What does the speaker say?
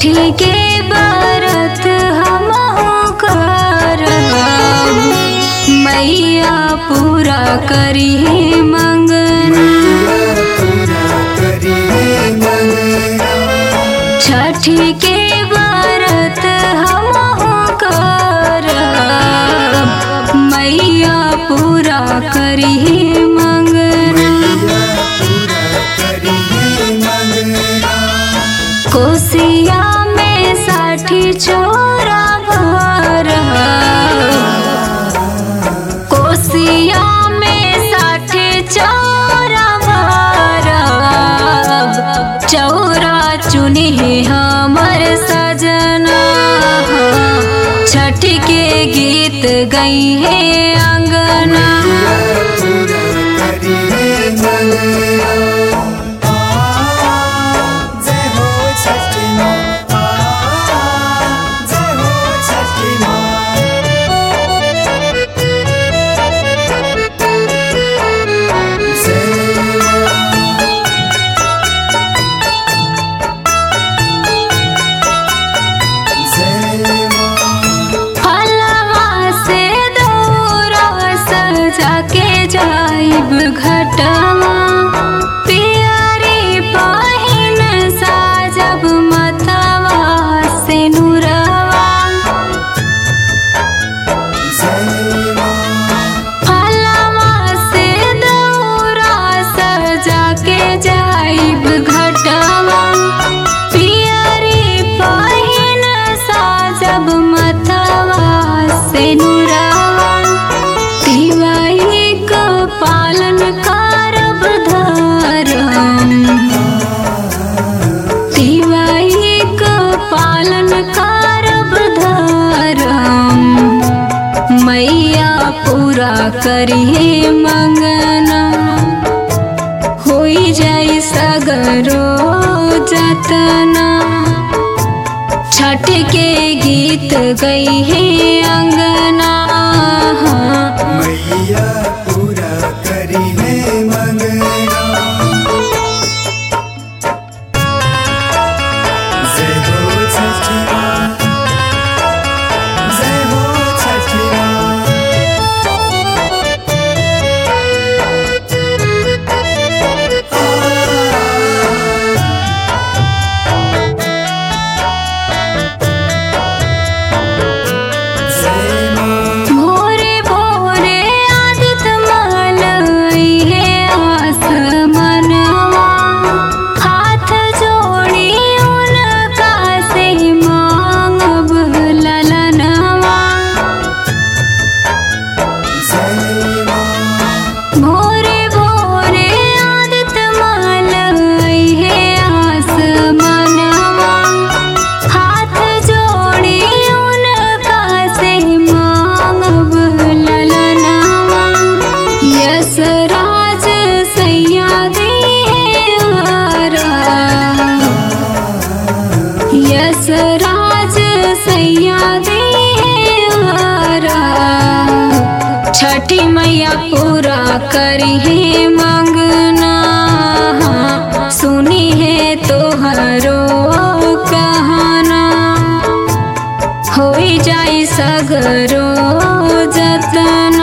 छठी के व्रत हमहु करब, मैया पूरा करी मंगना। छठी के व्रत हमहु करब, मैया पूरा करी मंगना। कोसिया में 60 चोरा भरब, कोसिया में 60 चोरा भरब, चौरा चुनी हमर सजना। छठ के गीत गई है अंगना। जाइब घटवा पियरी पहिन साजब मतवा से नुरवा। फलवा से दौरा सजा के जाइब घटवा पियरी पहिन साजब मतवा से नुरवा। पालन करब धरम, तिवारी का पालन करब धरम, मैया पूरा करिहे मंगना। होई जाई सगरो जतना, छठ के गीत गई है अंगना। मैया पूरा करी है मंगना। जय हो छठी माँ, जय हो छठी माँ। राज सैया देहरा, छठी मैया पूरा करी है मंगना। सुनी है तोहरो कहना, होई जाई सगरो जतना।